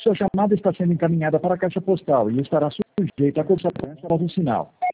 Sua chamada está sendo encaminhada para a caixa postal e estará sujeita a consequência após o sinal.